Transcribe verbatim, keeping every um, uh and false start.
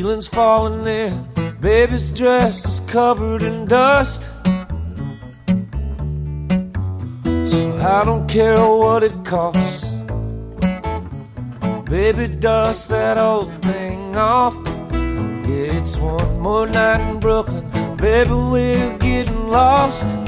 ceiling's falling in, baby's dress is covered in dust. So I don't care what it costs, baby, dust that old thing off. Yeah, it's one more night in Brooklyn, baby, we're getting lost.